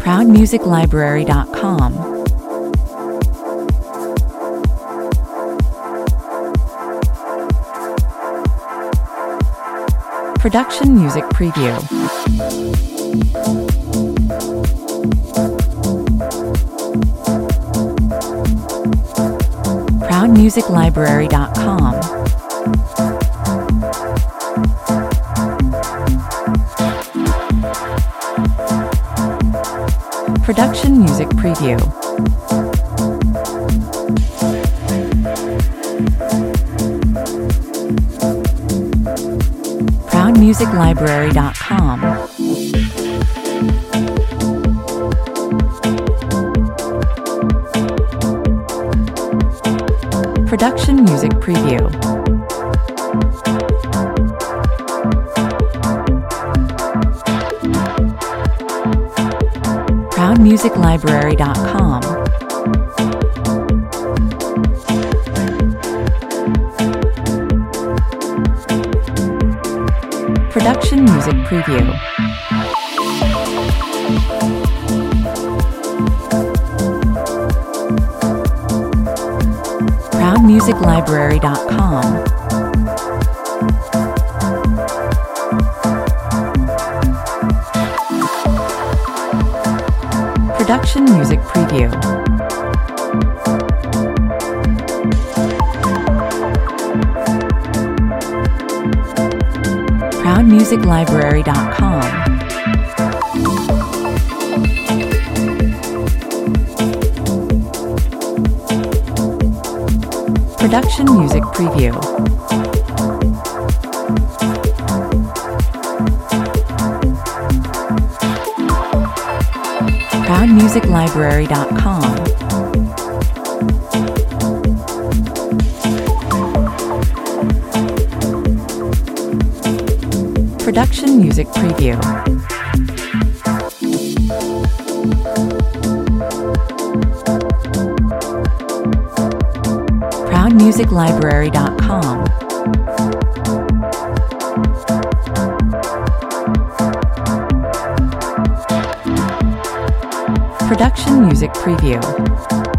ProudMusicLibrary.com. Production Music Preview. ProudMusicLibrary.com. Production Music Preview. ProudMusicLibrary.com. Production Music Preview. ProudMusicLibrary.com. Production Music Preview. ProudMusicLibrary.com. Production Music Preview. ProudMusicLibrary.com. Production Music Preview. ProudMusicLibrary.com. Production Music Preview. ProudMusicLibrary.com. Production Music Preview.